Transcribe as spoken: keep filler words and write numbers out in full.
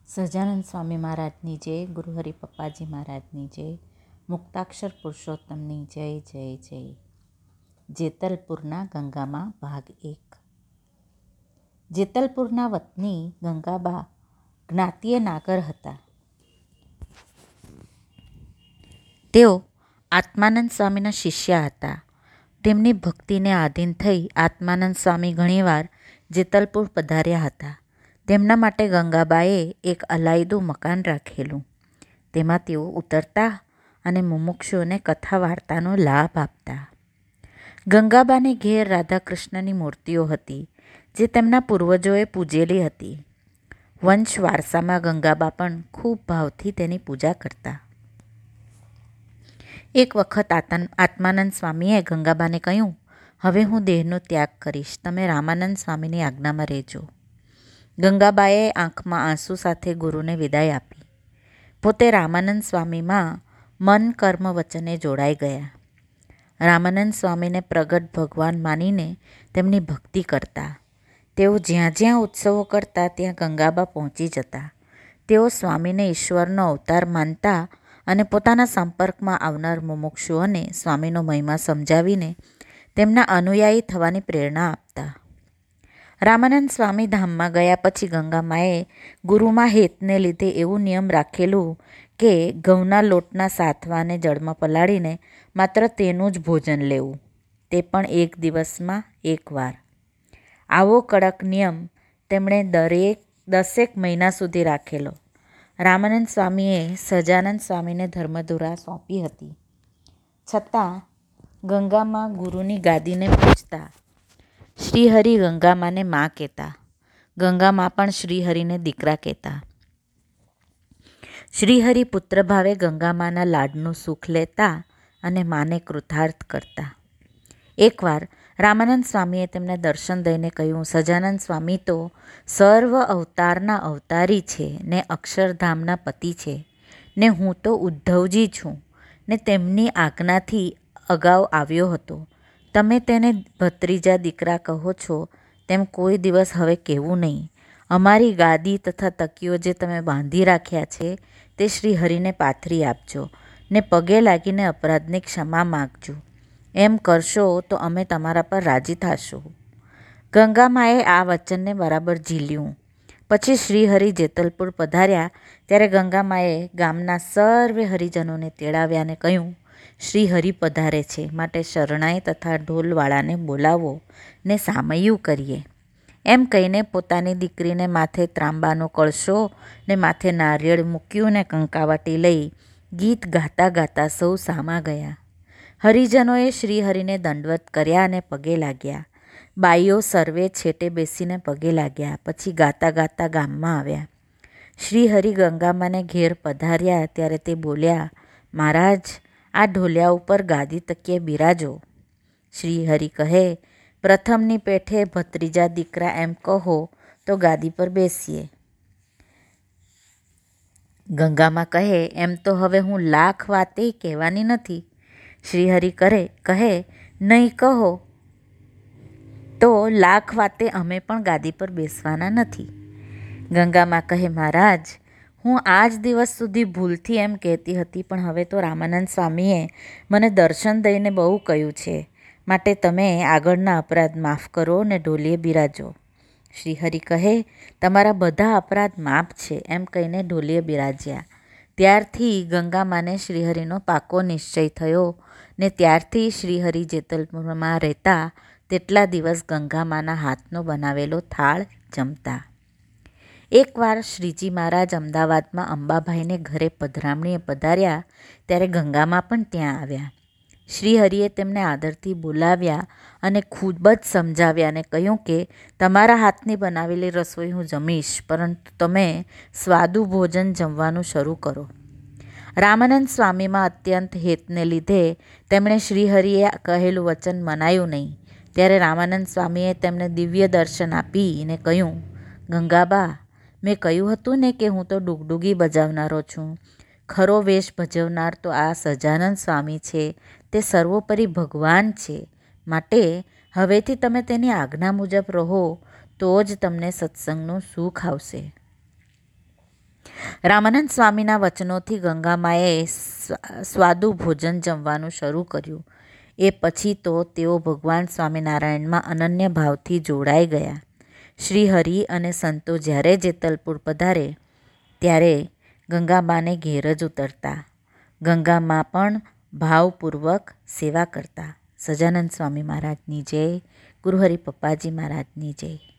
સહજાનંદ સ્વામી મહારાજની જય, ગુરુહરિ પપ્પાજી મહારાજની જય, મુક્તાક્ષર પુરુષોત્તમની જય જય જય. જેતલપુરના ગંગામાં ભાગ એક. જેતલપુરના વતની ગંગાબા જ્ઞાતિએ નાગર હતા. તેઓ આત્માનંદ સ્વામીના શિષ્ય હતા. તેમની ભક્તિને આધીન થઈ આત્માનંદ સ્વામી ઘણીવાર જેતલપુર પધાર્યા હતા. તેમના માટે ગંગાબાએ એક અલાયદું મકાન રાખેલું. તેમાં તેઓ ઉતરતા અને મુમુક્ષુઓને કથા વાર્તાનો લાભ આપતા. ગંગાબાને ઘેર રાધાકૃષ્ણની મૂર્તિઓ હતી, જે તેમના પૂર્વજોએ પૂજેલી હતી. વંશ વારસામાં ગંગાબા પણ ખૂબ ભાવથી તેની પૂજા કરતા. એક વખત આત્માનંદ સ્વામીએ ગંગાબાને કહ્યું, હવે હું દેહનો ત્યાગ કરીશ, તમે રામાનંદ સ્વામીની આજ્ઞામાં રહેજો. ગંગાબાએ આંખમાં આંસુ સાથે ગુરુને વિદાય આપી. પોતે રામાનંદ સ્વામીમાં મન કર્મ વચને જોડાઈ ગયા. રામાનંદ સ્વામીને પ્રગટ ભગવાન માનીને તેમની ભક્તિ કરતા. તેઓ જ્યાં જ્યાં ઉત્સવો કરતા ત્યાં ગંગાબા પહોંચી જતા. તેઓ સ્વામીને ઈશ્વરનો અવતાર માનતા અને પોતાના સંપર્કમાં આવનાર મુમુક્ષુઓને સ્વામીનો મહિમા સમજાવીને તેમના અનુયાયી થવાની પ્રેરણા આપતા. રામાનંદ સ્વામી ધામમાં ગયા પછી ગંગામાએ ગુરુમાં હેતને લીધે એવું નિયમ રાખેલું કે ઘઉંના લોટના સાથવાને જળમાં પલાળીને માત્ર તેનું જ ભોજન લેવું, તે પણ એક દિવસમાં એકવાર. આવો કડક નિયમ તેમણે દરેક દસેક મહિના સુધી રાખેલો. રામાનંદ સ્વામીએ સહજાનંદ સ્વામીને ધર્મધુરા સોંપી હતી. છતાં ગંગામા ગુરુની ગાદીને પૂજતા. શ્રીહરિ ગંગામાને મા કહેતા. ગંગામા પણ શ્રીહરિને દીકરા કહેતા. શ્રીહરિ પુત્ર ભાવે ગંગામાના લાડનું સુખ લેતા અને માને કૃતાર્થ કરતા. એકવાર રામાનંદ સ્વામીએ તેમને દર્શન દઈને કહ્યું, સહજાનંદ સ્વામી તો સર્વ અવતારના અવતારી છે ને અક્ષરધામના પતિ છે, ને હું તો ઉદ્ધવજી છું ને તેમની આજ્ઞાથી અગાઉ આવ્યો હતો. તમે તેને ભત્રીજા દીકરા કહો છો તેમ કોઈ દિવસ હવે કહેવું નહીં. અમારી ગાદી તથા તકીઓ જે તમે બાંધી રાખ્યા છે તે શ્રી હરિને પાથરી આપજો ને પગે લાગીને અપરાધની ક્ષમા માગજો. એમ કરશો તો અમે તમારા પર રાજી થશું. ગંગામાએ આ વચનને બરાબર ઝીલ્યું. પછી શ્રીહરિ જેતલપુર પધાર્યા ત્યારે ગંગામાએ ગામના સર્વે હરિજનોને તેડાવ્યા અને કહ્યું, શ્રીહરિ પધારે છે, માટે શરણાઈ તથા ઢોલવાળાને બોલાવો ને સામૈયું કરીએ. એમ કહીને પોતાની દીકરીને માથે ત્રાંબાનો કળશો ને માથે નારિયેળ મૂક્યું ને કંકાવટી લઈ ગીત ગાતા ગાતા સૌ સામા ગયા. હરિજનોએ શ્રીહરિને દંડવત કર્યા અને પગે લાગ્યા. બાઈઓ સર્વે છેટે બેસીને પગે લાગ્યા. પછી ગાતા ગાતા ગામમાં આવ્યા. શ્રીહરિ ગંગામાને ઘેર પધાર્યા ત્યારે તે બોલ્યા, મહારાજ, આ ઢોલિયા ઉપર ગાદી તકીએ બિરાજો. શ્રીહરિ કહે, પ્રથમની પેઠે ભત્રીજા દીકરા એમ કહો તો ગાદી પર બેસીએ. ગંગામા કહે, એમ તો હવે હું લાખ વાતે કહેવાની નથી. શ્રીહરિ કરે કહે, નહીં કહો તો લાખ વાતે અમે પણ ગાદી પર બેસવાના નથી. ગંગામા કહે, મહારાજ, હું આજ દિવસ સુધી ભૂલથી એમ કહેતી હતી, પણ હવે તો રામાનંદ સ્વામીએ મને દર્શન દઈને બહુ કહ્યું છે, માટે તમે આગળના અપરાધ માફ કરો ને ઢોલીએ બિરાજો. શ્રીહરિ કહે, તમારા બધા અપરાધ માફ છે. એમ કહીને ઢોલીએ બિરાજ્યા. ત્યારથી ગંગામાને શ્રીહરિનો પાકો નિશ્ચય થયો ને ત્યારથી શ્રીહરિ જેતલપુરમાં રહેતા તેટલા દિવસ ગંગામાના હાથનો બનાવેલો થાળ જમતા. એકવાર શ્રીજી મહારાજ અમદાવાદમાં અંબાભાઈને ઘરે પધરામણીએ પધાર્યા ત્યારે ગંગામા પણ ત્યાં આવ્યા. શ્રીહરિએ તેમને આદરથી બોલાવ્યા અને ખૂબ જ સમજાવ્યા અને કહ્યું કે તમારા હાથની બનાવેલી રસોઈ હું જમીશ, પરંતુ તમે સ્વાદુ ભોજન જમવાનું શરૂ કરો. રામાનંદ સ્વામીમાં અત્યંત હેતને લીધે તેમણે શ્રીહરિએ કહેલું વચન મનાયું નહીં. ત્યારે રામાનંદ સ્વામીએ તેમને દિવ્ય દર્શન આપીને કહ્યું, ગંગાબા, મેં કહ્યું હતું ને કે હું તો ડુગડુગી બજાવનારો છું. ખરો વેશ ભજવનાર તો આ સહજાનંદ સ્વામી છે. તે સર્વોપરી ભગવાન છે. માટે હવેથી તમે તેની આજ્ઞા મુજબ રહો તો જ તમને સત્સંગનું સુખ આવશે. રામાનંદ સ્વામીના વચનોથી ગંગામાએ સ્વાદુ ભોજન જમવાનું શરૂ કર્યું. એ પછી તો તેઓ ભગવાન સ્વામિનારાયણમાં અનન્ય ભાવથી જોડાઈ ગયા. શ્રી હરિ અને સંતો જ્યારે જેતલપુર પધારે ત્યારે ગંગામાને ઘેર જ ઉતરતા. ગંગામા પણ ભાવપૂર્વક સેવા કરતા. સજાનંદ સ્વામી મહારાજની જય. ગુરુહરિ પપ્પાજી મહારાજની જય.